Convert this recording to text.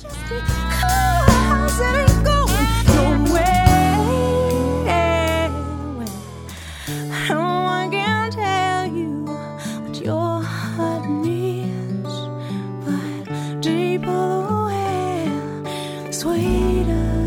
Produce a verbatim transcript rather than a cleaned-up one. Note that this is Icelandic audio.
'Cause it ain't going nowhere. No one can tell you what your heart needs, but deeper the well, sweeter